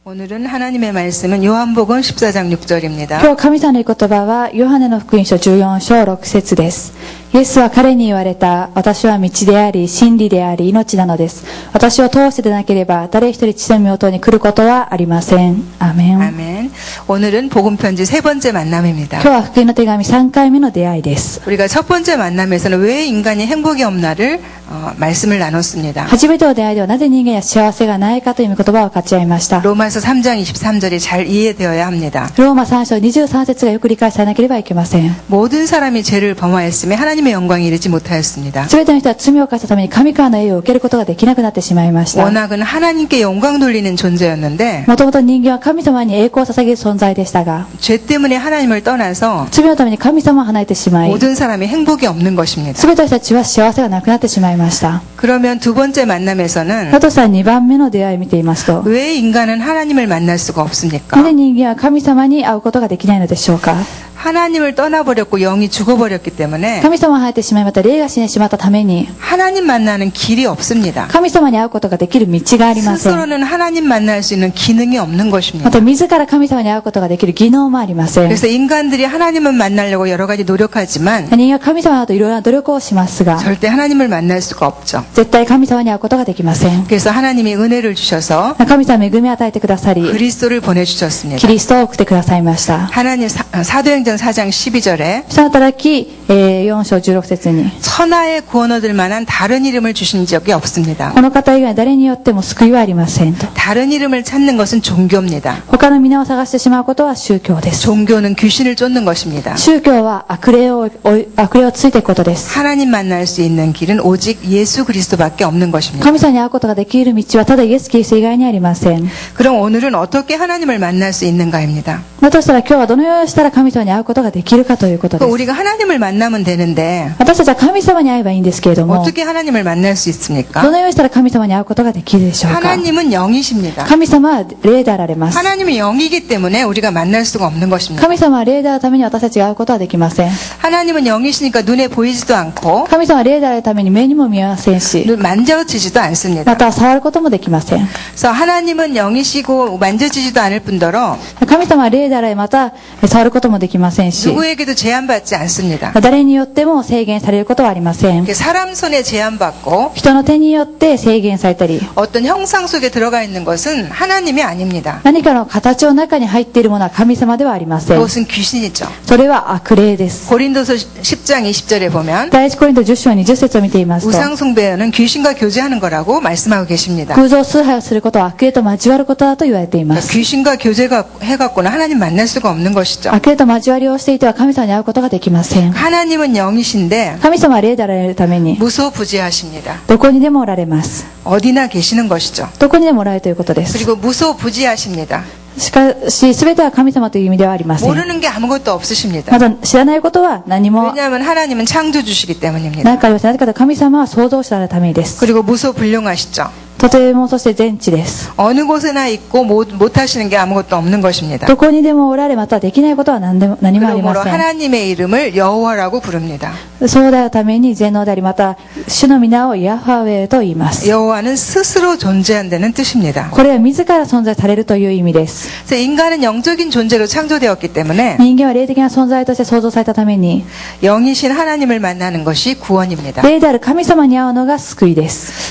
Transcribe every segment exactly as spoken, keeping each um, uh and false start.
오늘은 하나님의 말씀은 요한복음 십사 장 육 절입니다. 今日神様の言葉はヨハネの福音書じゅうよん章ろく節です。イエスは彼に言われた。私は道であり真理であり命なのです。私を通してでなければ誰一人父の御元に来ることはありません。アメン。 아멘. 오늘은 복음 편지 세 번째 만남입니다. 今日は福音の手紙さんかいめの出会いです。 우리가 첫 번째 만남에서는 왜 인간이 행복이 없나를 어, 말씀을 나눴습니다. 初めての出会いではなぜ人間には幸せがないかという御言葉を分かち合いました。 로마서 삼 장 이십삼 절이 잘 이해되어야 합니다. ローマさん章にじゅうさん節がよく理解されなければいけません。 모든 사람이 죄를 범하였음에 하나님의 영광에 이르지 못하였습니다. すべての人は罪を犯したために神からの栄誉を受けることができなくなってしまいました。 워낙은 하나님께 영광 돌리는 존재였는데 もともと人間は神様に栄光を捧げる存在でしたが 죄 때문에 하나님을 떠나서 罪のために神様を離れてしまい 모든 사람이 행복이 없는 것입니다. すべての人たちは幸せがなくなってしまいました。 그러면 두 번째 만남에서는 だとしたらにばんめの出会いを見ていますと 왜 인간은 하나님을 만날 수가 없습니까? なぜ人間は神様に会うことができないのでしょうか。 하나님을 떠나버렸고 영이 죽어버렸기 때문에 神様を離れてしまいまた霊が死んでしまったために 하나님 만나는 길이 없습니다. 神様に会うことができる道がありません。 스스로는 하나님 만날 수 있는 기능이 없는 ま 것입니다. た自ら神様に会うことができる技能もありません。 그래서 인간들이 하나님을 만나려고 여러 가지 노력하지만 人間は神様といろいろな努力をしますが 절대 하나님을 만날 수가 없죠. 絶対神様に会うことができません。 그래서 하나님이 은혜를 주셔서 神様は恵みを与えてくださり 그리스도를 보내주셨습니다. キリストを送ってくださいました。 하나님 사, 사도행전 사 장 십이 절에 その働き、えー、よん章じゅうろく節に 천하에 구원 얻을 만한 다른 이름을 주신 적이 없습니다. この方以外誰によっても救いはありませんと。 다른 이름을 찾는 것은 종교입니다. 他の皆を探してしまうことは宗教です。 종교는 귀신을 쫓는 것입니다. 宗教は悪霊を悪霊をついていくことです。 하나님 만날 수 있는 길은 오직 예수 그리스도밖에 없는 것입니다. 神様に会うことができる道はただイエス・キリスト以外にありません。 그럼 오늘은 어떻게 하나님을 만날 수 있는가입니다. だとしたら今日はどのようにしたら神様に会うことができるかということです。 우리가 하나님을 만나면 되는데 私たちは神様に会えばいいんですけれども 어떻게 하나님을 만날 수 있습니까? どのようにしたら神様に会うことができるでしょうか。 하나님은 영이십니다. 神様は霊であられます。 하나님이 영이기 때문에 우리가 만날 수가 없는 것입니다. 神様は霊であるために私たちが会うことはできません。 하나님은 영이시니까 눈에 보이지도 않고 神様は霊であるために目にも見えませんし 만져지지도 않습니다. また触ることもできません。 그래서 하나님은 영이시고 만져지지도 않을 뿐더러 神様は霊であられまた触ることもできませんし 누구에게도 제한받지 않습니다. 誰によっても制限されることはありません。 사람 손에 제한받고 人の手によって制限されたり 어떤 형상 속에 들어가 있는 것은 하나님이 아닙니다. 何かの形の中に入っているものは神様ではありません。 그것은 귀신이죠. それは悪霊です。 고린도서 십 장 이십 절에 보면 第一コリントじゅっ章にじゅっ節を見ていますと 우상 숭배는 귀신과 교제하는 거라고 말씀하고 계십니다. 偶像崇拝をすることは悪霊と交わることだと言われています。 귀신과 교제가 해갖고는 하나님 만날 수가 없는 것이죠. 悪霊と交わりをしていては神様に会うことができません。 하나님은 영이신데 神様は霊であられるために 무소부지하십니다. どこにでもおられます。 어디나 계시는 것이죠. どこにでもおられるということです。 그리고 무소부지하십니다. しかし全ては神様という意味ではありません。 모르는 게 아무것도 없으십니다. まだ知らないことは何も 왜냐하면 하나님은 창조주시기 때문입니다. 何かありません。なぜかというと神様は創造者のためです。 그리고 무소불능하시죠. とてもそして全知です。 어느 곳에나 있고 못, 못하시는 게 아무것도 없는 것입니다. どこにでもおられまたできないことは何でも何もありま 그러므로 せん。 하나님의 이름을 여호와라고 부릅니다. そうであるために全能でありまた主の皆をヤハウェと言います。 여호와는 스스로 존재한다는 뜻입니다. これは自ら存在されるという意味です。 그래서 인간은 영적인 존재로 창조되었기 때문에 人間は霊的な存在として創造されたために 영이신 하나님을 만나는 것이 구원입니다. 霊である神様に会うのが救いです。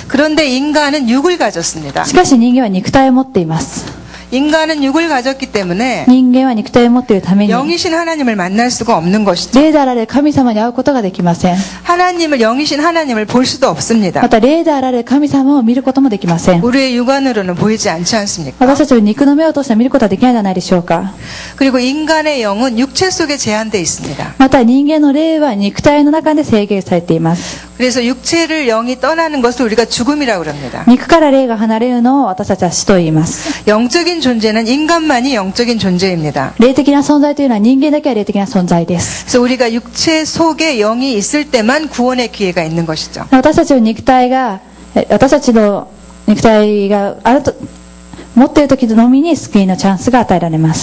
그런데 인간은 육을 가졌습니다. しかし人間は肉体を持っています。 인간은 육을 가졌기 때문에 人間は肉体を持っているために 영이신 하나님을 만날 수가 없는 것이죠. 霊であられる神様に会うことができません。 하나님을 영이신 하나님을 볼 수도 없습니다. また霊であられる神様を見ることもできません。 우리의 육안으로는 보이지 않지 않습니까? 私たちの肉の目を通して見ることはできないのではないでしょうか。 그리고 인간의 영은 육체 속에 제한되어 있습니다. また人間の霊は肉体の中で制限されています。 그래서 육체를 영이 떠나는 것을 우리가 죽음이라고 그럽니다. 肉から霊が離れるのを私たちは死と言います。 영적인 존재는 인간만이 영적인 존재입니다. 霊的な存在というのは人間だけは霊的な存在です。 그래서 우리가 육체 속에 영이 있을 때만 구원의 기회가 있는 것이죠. 私たちの肉体が私たちの肉体があると持っている時のみに救いのチャンスが与えられます。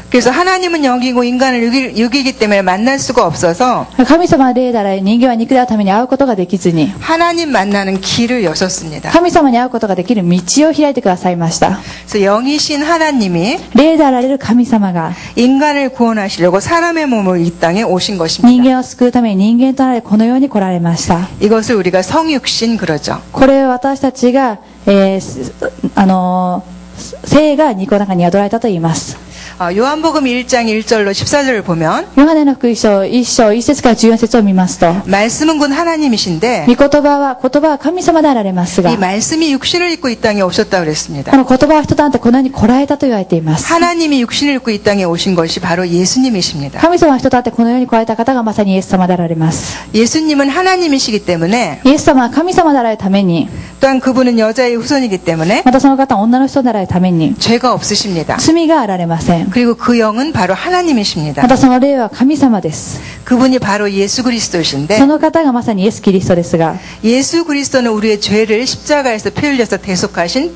그래서 하나님은 영이고 인간은 육이, 육이기 때문에 만날 수가 없어서 神様は霊だら人間は肉であるために会うことができずに 하나님 만나는 길을 여셨습니다. 神様に会うことができる道を開いてくださいました。 그래서 영이신 하나님이 霊であられる神様が 인간을 구원하시려고 사람의 몸을 이 땅에 오신 人 것입니다. 間を救うために人間となりこの世に来られました。 이것을 우리가 성육신 그러죠. これを私たちが、えーあのー、聖が肉の中に宿られたと言います。 어, 요한복음 일 장 일 절로 십사 절을 보면 ヨハネの福音書いっ章いっ節からじゅうよん節を見ますと 말씀은 곧 하나님이신데 御言葉は言葉は神様であられますが 이 말씀이 육신을 입고 이 땅에 오셨다고 그랬습니다. この言葉は人となってこの世に来られたと言われています。 하나님이 육신을 입고 이 땅에 오신 것이 바로 예수님이십니다. 神様は人となってこの世に来られた方がまさにイエス様であられます。 예수님은 하나님이시기 때문에 イエス様は神様であられるために 또한 그분은 여자의 후손이기 때문에 またその方は女の人であられるために 죄가 없으십니다. 罪があられません。 그리고 그 영은 바로 하나님이십니다. またその霊は神様です。 그분이 바로 예수 그리스도이신데 その方がまさにイエス・キリストですが 예수 그리스도는 우리의 죄를 십자가에서 피 흘려서 대속하신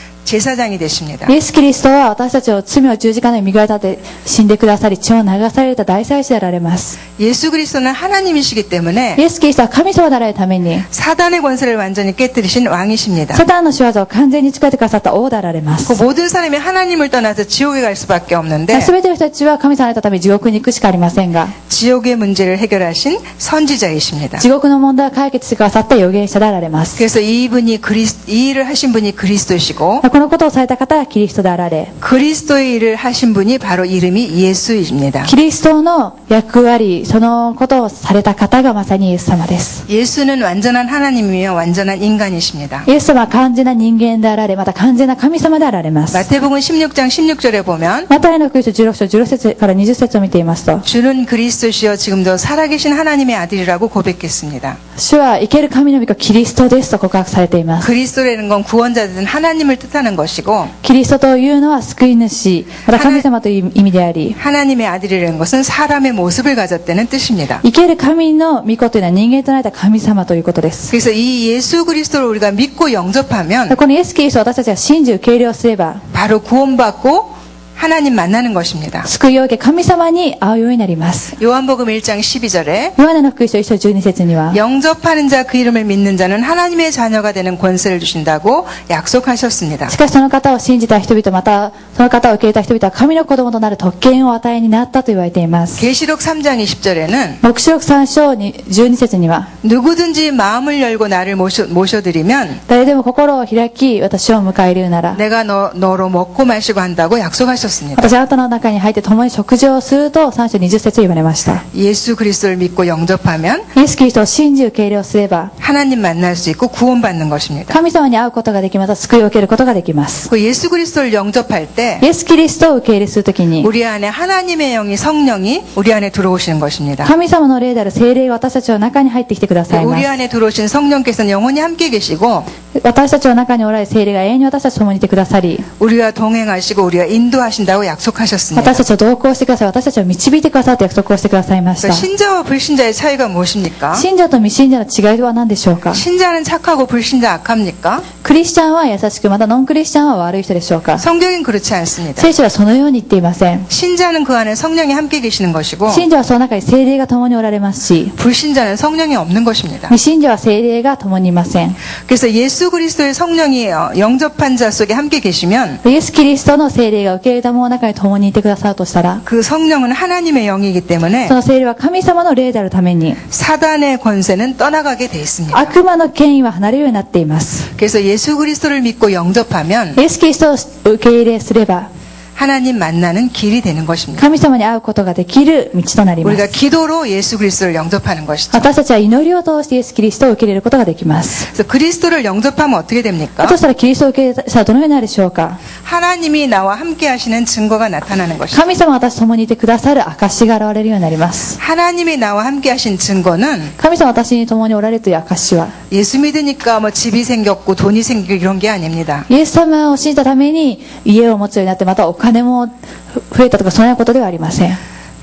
제사장이 되십니다. イエス・キリストは私たちを罪を十字架の身代わりとして死んでくださり血を流された大祭司であられます。 예수 그리스도는 하나님이시기 때문에 イエス・キリストは神様であられるために 사단의 권세를 완전히 깨뜨리신 왕이십니다. サタンの仕業を完全に使ってくださった王であられま 그 す。 모든 사람이 하나님을 떠나서 지옥에 갈 수밖에 없는데 すべての人たちは神様になったために地獄に行くしかありませんが 지옥의 문제를 해결하신 선지자이십니다. 地獄の問題を解決してくださった預言者であられます。 그래서 이분이 그리스, 이 일을 하신 분이 그리스도시고 このことをされた方はキリストであられ 그리스도의 일을 하신 분이 바로 이름이 예수입니다. キリストの役割そのことをされた方がまさにイエス様です。 예수는 완전한 하나님이며 완전한 인간이십니다. イエス様は完全な人間であられまた完全な神様であられます。 마태복음 십육 장 십육 절에 보면 マタイの福音書じゅうろく章じゅうろく節からにじゅっ節を見ていますと 주는 그리스도시여 지금도 살아계신 하나님의 아들이라고 고백했습니다. 主は生ける神の御子キリストですと告白されています。 그리스도라는 건 구원자된 하나님을 뜻하는 것이고 キリストというのは救い主また神様という意味であり 하나님의 아들이라는 것은 사람의 모습을 가졌다는 뜻입니다. 生ける神の御子というのは人間となった神様ということです。 그래서 이 예수 그리스도를 우리가 믿고 영접하면 このイエス・キリストを私たちが信じ受け入れをすれば 바로 구원받고 하나님 만나는 것입니다. 救いを受け神様に会うようになります。 요한복음 일 장 십이 절에 ヨハネの福音書いっ章じゅうに節には 영접하는 자 그 이름을 믿는 자는 하나님의 자녀가 되는 권세를 주신다고 약속하셨습니다. しかしその方を信じた人々またその方を受け入れた人々は神の子供となる特権を与えになったと言われています。 계시록 삼 장 이십 절에는 黙示録さん章じゅうに節には 누구든지 마음을 열고 나를 모셔, 모셔드리면 誰でも心を開き私を迎え入れるなら 내가 너, 너로 먹고 마시고 한다고 약속하셨습니다. 私あなたの中に入って共に食事をするとさん章にじゅっ節言われました。 예수 그리스도를 믿고 영접하면 イエス・キリストを信じ受け入れをすれば 하나님 만날 수 있고 구원받는 것입니다. 神様に会うことができまた救いを受けることができます。 그 예수 그리스도를 영접할 때 イエス・キリストを受け入れするときに 우리 안에 하나님의 영이 성령이 우리 안에 들어오시는 것입니다. 神様の霊である聖霊が私たちの中に入ってきてくださいま 우리 す。 안에 들어오신 성령께서는 영원히 함께 계시고 私たちの中におられる聖霊が永遠に私たちと共にいてくださり 우리와 동행하시고 우리와 인도하신다고 약속하셨습니다. 私たちを同行してください私たちを導いてくださって約束をしてくださいました。 신자와 불신자의 차이가 무엇입니까? 信者と未信者の違いは何でしょうか。 신자는 착하고 불신자 악합니까? クリスチャンは優しくまたノンクリスチャンは悪い人でしょうか。 성경은 그렇지 않습니다. 聖書はそのように言っていません。 신자는 그 안에 성령이 함께 계시는 것이고 信者はその中に聖霊が共におられますし 불신자는 성령이 없는 것입니다. 未信者は聖霊が共にいません。 그래서 예수 그리스도의 성령이 영접한 자 속에 함께 계시면 イエス・キリストの聖霊が受け入れた者の中に共にいてくださるとしたら 그 성령은 하나님의 영이기 때문에 その聖霊は神様の霊であるために 사단의 권세는 떠나가게 돼 있습니다. 悪魔の権威は離れるようになっています。 그래서 예수 그리스도를 믿고 영접하면 イエス・キリストを受け入れすれば 하나님 만나는 길이 되는 것입니다. 神様に会うことができる道となりま 우리가 す。 기도로 예수 그리스도를 영접하는 것이죠. 私たちは祈りを通してイエス・キリストを受け入れることができます。 그래서 그리스도를 영접하면 어떻게 됩니까? としたらキリストを受け入れたらどのようになるでしょうか。 하나님이 나와 함께 하시는 증거가 나타나는 것입니다. 神様は私と共にいてくださる証が現れるようになります。 하나님이 나와 함께 하신 증거는 神様は私に共におられるという証は 예수 믿으니까 뭐 집이 생겼고 돈이 생기고 이런 게 아닙니다. イエス様を信じたために家を持つようになってまたお金も増えたとかそのようなことではありません。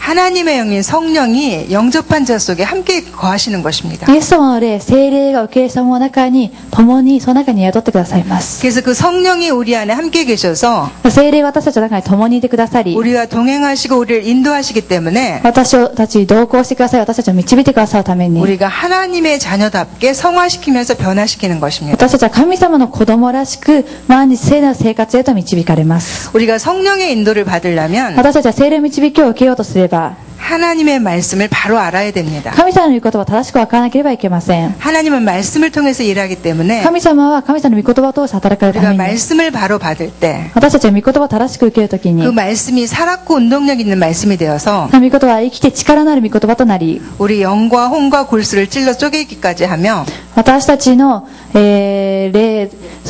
하나님의 영인 성령이 영접한 자 속에 함께 거하시는 것입니다. イエス様の霊、聖霊が受け入れた者の中に共にその中に宿ってくださいます。 그래서 그 성령이 우리 안에 함께 계셔서 聖霊が私たちの中に共にいてくださり、 우리와 동행하시고 우리를 인도하시기 때문에 私たちに同行してください、私たちを導いてくださるために、 우리가 하나님의 자녀답게 성화시키면서 변화시키는 것입니다. 私たちは神様の子供らしく毎日聖なる生活へと導かれます。 우리가 성령의 인도를 받으려면 私たちは聖霊の導きを受けようとすれば、 하나님의 말씀을 바로 알아야 됩니다. 神様の御言葉を正しく分からなければいけません。 하나님은 말씀을 통해서 일하기 때문에 神様は神様の御言葉を通して働かれるた 우리가 めに、 말씀을 바로 받을 때 私たちは御言葉を正しく受けるとき 그 に、 말씀이 살았고 운동력 있는 말씀이 되어서 御言葉は生きて力のある御言葉となり、 우리 영과 혼과 골수를 찔러 쪼개기까지 하며 私たちの、えー、霊、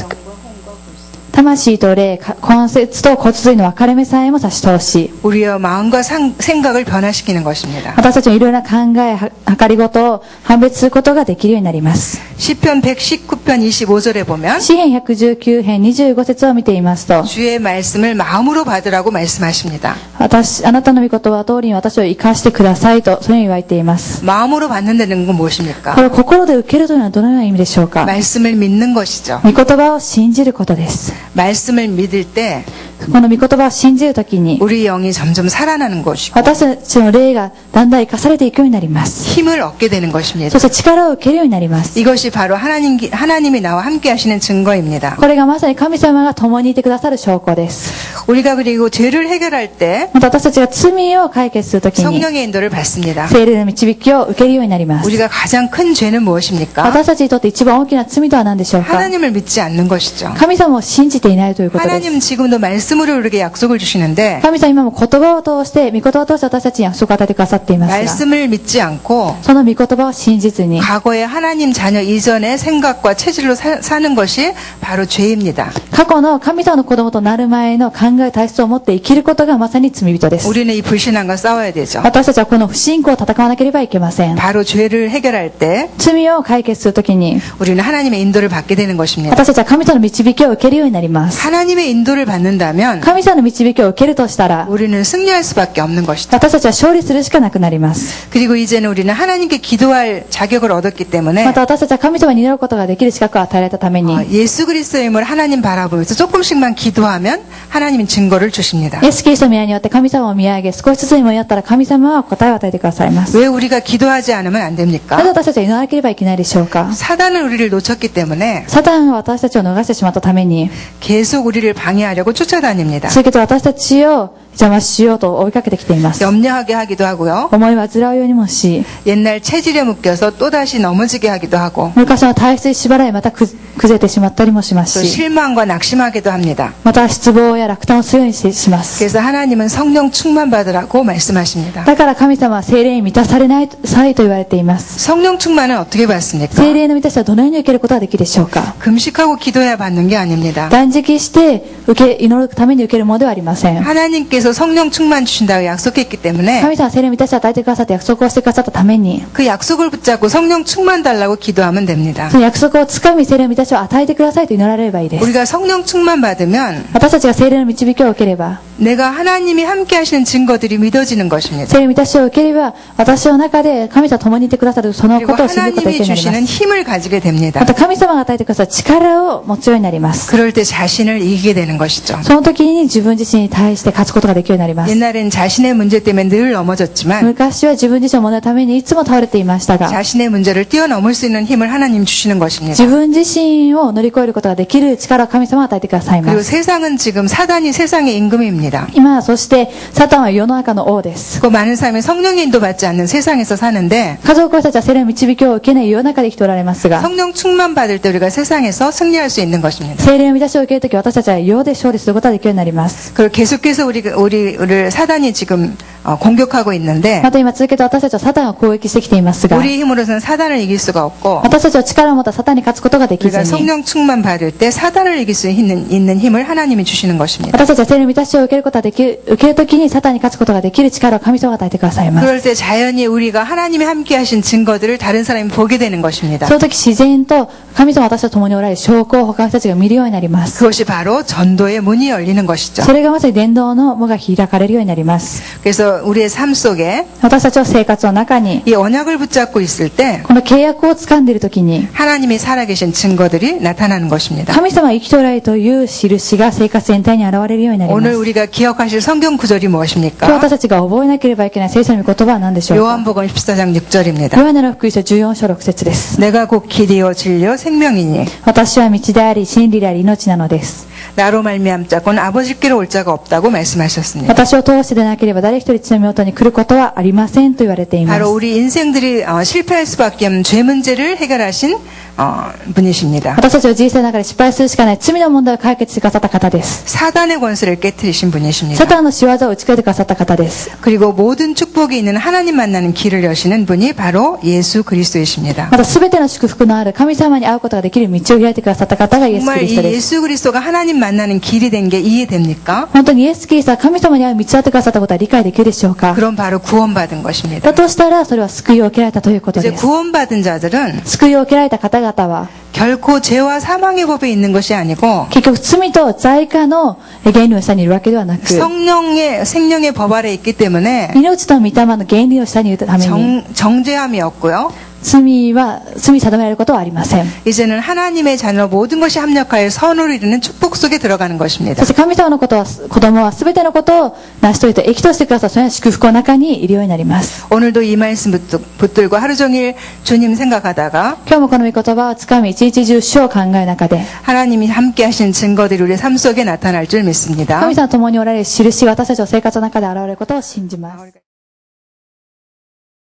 魂と霊、根節と骨髄の分かれ目さえも差し通し、 우리의 마음과 상, 생각을 변화시키는 것입니다. 私たちのいろいろな考え、計りごとを判別することができるようになります。 시편 백십구 편 이십오 절에 보면 詩編ひゃくじゅうきゅう編にじゅうご節を見ていますと、 주의 말씀을 마음으로 받으라고 말씀하십니다. 私、あなたの御言葉通りに私を生かしてくださいと、そういうふうに言われています。 마음으로 받는다는 건 무엇입니까? これを心で受けるというのはどのような意味でしょうか。 말씀을 믿는 것이죠. 御言葉を信じることです。 말씀을 믿을 때 この御言葉を信じるときに、 우리 영이 점점 살아나는 것이고 私たちの霊がだんだん生かされていくようになります。 힘을 얻게 되는 것입니다. そして力を受けるようになります。 이것이 바로 하나님, 하나님이 나와 함께 하시는 증거입니다. これがまさに神様が共にいてくださる証拠です。 우리가 그리고 죄를 해결할 때 また私たちが罪を解決するときに、 성령의 인도를 받습니다. 聖霊の導きを受けるようになります。 우리가 가장 큰 죄는 무엇입니까? 私たちにとって一番大きな罪とは何でしょうか。 하나님을 믿지 않는 것이죠. 神様を信じていないということです。 하나님은 지금도 말씀으로 우리에게 약속을 주시는데 神様今も言葉を通して、御言葉を通して私たちに約束を与えてくださっていますが、 말씀을 믿지 않고 その御言葉を信じずに、 과거의 하나님 자녀 이전의 생각과 체질로 사, 사는 것이 바로 죄입니다. 過去の神様の子供となる前の考え体質を持って生きることがまさに罪人です。 우리는 이 불신앙과 싸워야 되죠. 私たちはこの不信仰を戦わなければいけません。 바로 죄를 해결할 때 罪を解決するときに、 우리는 하나님의 인도를 받게 되는 것입니다. 私たちは神様の導きを受けるようになります。 하나님의 인도를 받는다면 神様の導きを受けるとしたら、 우리는 승리할 수밖에 없는 것이다. 私たちは勝利するしかなくなります。 그리고 이제는 우리는 하나님께 기도할 자격을 얻었기 때문에 また私たちは神様に祈ることができる資格を与えられたために、 어, 예수 그리스도의 힘을 하나님 바라보면서 조금씩만 기도하면 하나님은 증거를 주십니다. イエスキリストの宮によって神様を見上げ、少しずつにもやったら神様は答えを与えてくださいます。 왜 우리가 기도하지 않으면 안 なぜ 됩니까? 私たちは祈らなければいけないでしょうか。 사단은 우리를 놓쳤기 때문에 サタンが私たちを逃してしまったために、 계속 우리를 방해하려고 쫓아다닙니다. 続けて私たちを邪魔しようと追いかけてきています。 염려하게 하기도 하고요. 思い煩うようにもし、 옛날 체질에 묶여서 또다시 넘어지게 하기도 하고 昔の体質に縛られまたく崩れてしまったりもします 또 し、 실망과 낙심하기도 합니다. また失望や落胆をするようにします。 그래서 하나님은 성령 충만 받으라고 말씀하십니다. だから神様は聖霊に満たされないさいと言われています。 성령 충만은 어떻게 받습니까? 聖霊の満たしはどのように受けることができるでしょうか。 금식하고 기도해야 받는 게 아닙니다. 断食して受け祈るために受けるものではありません。 하나님께서 성령 충만 주신다고 약속했기 때문에 神様は聖霊の満たしを与えてくださって約束をしてくださったために、 그 약속을 붙잡고 성령 충만 달라고 기도하면 됩니다. その約束をつかみ聖霊の満たしを与えてくださいと祈られればいいです。 우리가 성령 충만 받으면 私たちが聖霊の導きを受ければ、 내가 하나님이 함께 하시는 증거들이 믿어지는 것입니다. 聖霊の満たしを受ければ、私の中で神様と共にいてくださるその 그리고 ことを信じることができるようになり 하나님이 ま 주시는 す。 힘을 가지게 됩니다. また神様が与えてくださる力を持つようになります。 그럴 때 자신을 이기게 되는 것이죠. その時に自分自身に対して勝つことができるようになります。 옛날엔 자신의 문제 때문에 늘 넘어졌지만 昔は自分自身の問題のためにいつも倒れていましたが、 자신의 문제를 뛰어넘을 수 있는 힘을 하나님 주시는 것입니다. 自分自身を乗り越えることができる力を神様は与えてくださいま 그리고 す。 세상은 지금 사단이 세상의 임금입니다. 今そしてサタンは世の中の王です。 그 많은 사람이 성령의 인도받지 않는 세상에서 사는데 家族たちは聖霊の導きを受けない世の中で生きておられますが、 성령 충만 받을 때 우리가 세상에서 승리할 수 있는 것입니다. 聖霊の満たしを受けるとき私たちは世で勝利することができるようになります。 그리고 계속해서 우리, 우리를 사단이 지금 어, 공격하고 있는데 また今続けて私たちはサタンを攻撃してきていますが、 우리 힘으로서는 사단을 이길 수가 없고 私たちは力を持ったサタンに勝つことができず 우리가 に、 성령 충만 받을 때 사단을 이길 수 있는, 있는 힘을 하나님이 주시는 것입니다. 私たちは聖霊の満たしを受けることができる、受けるときにサタンに勝つことができる力を神様が与えてくださいます。 그럴 때 자연히 우리가 하나님이 함께 하신 증거들을 다른 사람이 보게 되는 것입니다. その時自然と神様は私と共におられる証拠を他の人たちが見るようになります。 그것이 바로 전도의 문이 열리는 것이죠. それがまさに伝道の門が開かれるようになります。 그래서 그래서 우리의 삶 속에 私たちは生活の中に 이 언약을 붙잡고 있을 때 この契約を掴んでいるときに 하나님이 살아계신 증거들이 나타나는 것입니다. 神様は生きておられるという印が生活全体に現れるようになります。 오늘 우리가 기억하실 성경 구절이 今日 무엇입니까? 私たちが覚えなければいけない聖書の御言葉は何でしょうか。 요한복음 십사 장 육 절입니다. ヨハネの福音書じゅうよん章ろく節です。 내가 곧 길이요 진리요 생명이니 私は道であり真理であり命なのです。 나로 말미암자고는 아버지께로 올 자가 없다고 말씀하셨습니다. 私を通してでなければ誰一人父の御元に来ることはありませんと言われています。 바로 우리 인생들이 어, 실패할 수밖에 없는 죄 문제를 해결하신 어, 분이십니다. 私たちの人生の中で失敗するしかない罪の問題を解決してくださった方です。 사단의 권세를 깨뜨리신 분이십니다. サタンの仕業を打ち消えてくださった方です。 그리고 모든 축복이 있는 하나님 만나는 길을 여시는 분이 바로 예수 그리스도이십니다. また全ての祝福のある神様に会うことができる道を開いてくださった方がイエス・キ 정말 リス 이 トです。 예수 그리스도가 하나님 만나는 길이 된 게 이해됩니까? 本当にイエス・キリストは神様に会う道を会ってくださったことは理解できるでしょうか。 그럼 바로 구원받은 것입니다. だとしたらそれは救いを受けられたということ 이제 です。 구원받은 자들은 救いを受けられた方々は 결코 죄와 사망의 법에 있는 것이 아니고 結局罪と罪過の原理の下にいるわけではなく 성령의 생명의 법 아래 있기 때문에 命と御霊の原理の下にいるために 정, 정죄함이 없고요. 罪は罪定められることはありません。 이제는 하나님의 자녀 모든 것이 합력하여 선을 이루는 축복 속에 들어가는 そ 것입니다. して神様のことは子供は全てのことを成し遂げて益としてくださるその祝福の中にいるようになります。 오늘도 이 말씀 붙- 붙들고 하루 종일 주님 생각하다가 今日もこの御言葉をつかみ一日中主を考える中で 하나님이 함께 하신 증거들이 우리의 삶 속에 나타날 줄 믿습니다. 神様と共におられる印が私たちの生活の中で現れることを信じます。